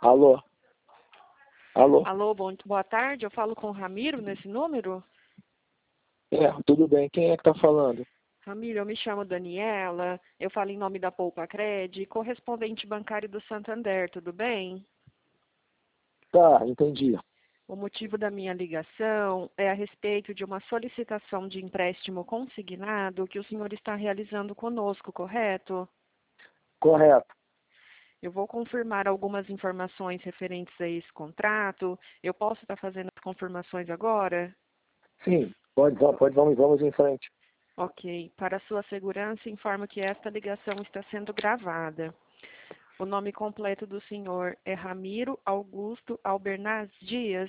Alô? Alô? Alô, boa tarde. Eu falo com o Ramiro nesse número? Tudo bem. Quem é que tá falando? Ramiro, eu me chamo Daniela. Eu falo em nome da Poupa Cred, correspondente bancário do Santander, tudo bem? Tá, entendi. O motivo da minha ligação é a respeito de uma solicitação de empréstimo consignado que o senhor está realizando conosco, correto? Correto. Eu vou confirmar algumas informações referentes a esse contrato. Eu posso estar fazendo as confirmações agora? Sim, vamos em frente. Ok. Para sua segurança, informo que esta ligação está sendo gravada. O nome completo do senhor é Ramiro Augusto Albernaz Dias.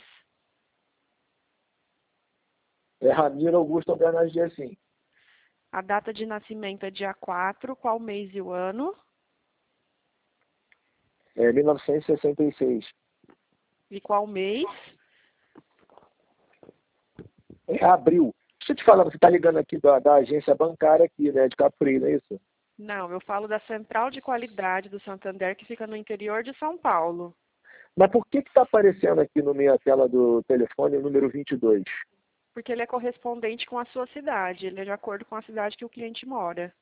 É Ramiro Augusto Bernardes Dias, sim. A data de nascimento é dia 4. Qual mês e o ano? É 1966. E qual mês? É abril. Deixa eu te falar, você tá ligando aqui da agência bancária aqui, né, de Capri, não é isso? Não, eu falo da Central de Qualidade do Santander, que fica no interior de São Paulo. Mas por que tá aparecendo aqui no meio tela do telefone o número 22? Porque ele é correspondente com a sua cidade. Ele é de acordo com a cidade que o cliente mora.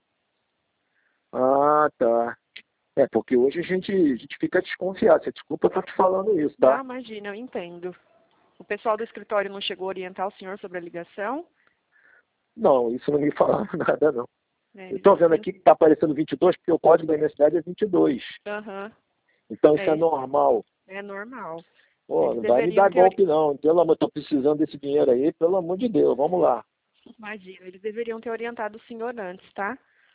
Ah, tá. Porque hoje a gente fica desconfiado. Você desculpa eu tô te falando isso, Não, tá? imagina, eu entendo. O pessoal do escritório não chegou a orientar o senhor sobre a ligação? Não, isso não me falaram nada, não. É, Eu eles estou vendo devem... aqui que está aparecendo 22, porque o código da minha cidade é 22. Aham, Então isso é é, normal. é normal. Pô, Eles não vai me deveriam dar ter... golpe, não. Pelo amor, estou precisando desse dinheiro aí, pelo amor de Deus, vamos lá. Imagina, eles deveriam ter orientado o senhor antes, tá?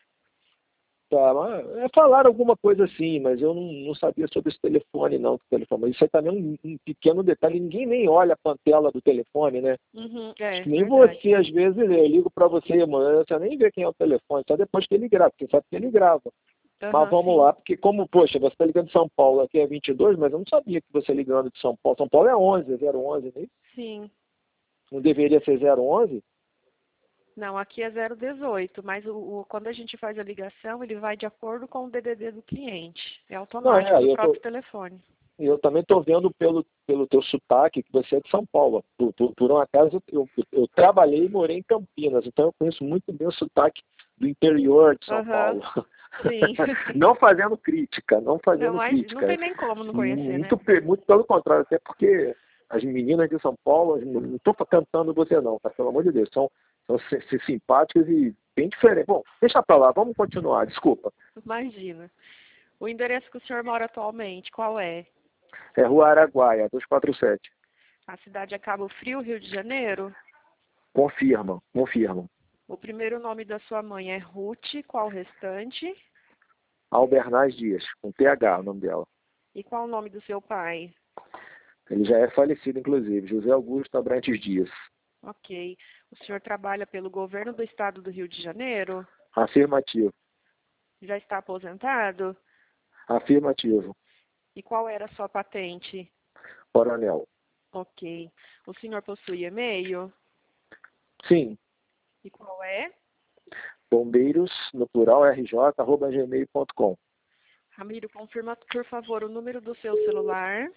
Tá, mas, falaram alguma coisa assim, mas eu não sabia sobre esse telefone, não. Telefone. Mas isso aí também é um pequeno detalhe. Ninguém nem olha a pantela do telefone, né? Uhum, Acho é, que nem verdade. você, às vezes, eu ligo para você, mano, você nem vê quem é o telefone, só depois que ele grava, porque sabe que ele grava. Mas Aham, vamos sim. lá, porque como, poxa, você está ligando de São Paulo, aqui é 22, mas eu não sabia que você ligando de São Paulo. São Paulo é 11, é 011, né? Sim. Não deveria ser 011? Não, aqui é 018, mas quando a gente faz a ligação, ele vai de acordo com o DDD do cliente. É Não, automático do próprio telefone. eu também estou vendo pelo teu sotaque que você é de São Paulo. Por um acaso, eu trabalhei e morei em Campinas, então eu conheço muito bem o sotaque do interior de São Aham, Paulo. sim. Não fazendo crítica, não Não, fazendo mas não tem crítica. nem como não conhecer, né? Muito pelo contrário, até porque as meninas de São Paulo, não estou cantando você não, tá? Pelo amor de Deus, são simpáticas e bem diferentes. Bom, deixa pra lá, vamos continuar, desculpa. Imagina. O endereço que o senhor mora atualmente, qual é? É Rua Araguaia, 247. A cidade é Cabo Frio, Rio de Janeiro? Confirma. O primeiro nome da sua mãe é Ruth, qual o restante? Albernaz Dias, com TH o nome dela. E qual o nome do seu pai? Ele já é falecido, inclusive, José Augusto Abrantes Dias. Ok. O senhor trabalha pelo governo do estado do Rio de Janeiro? Afirmativo. Já está aposentado? Afirmativo. E qual era a sua patente? Coronel. Ok. O senhor possui e-mail? Sim. E qual é? Bombeiros, no plural, rj@gmail.com. Ramiro, confirma, por favor, o número do seu celular.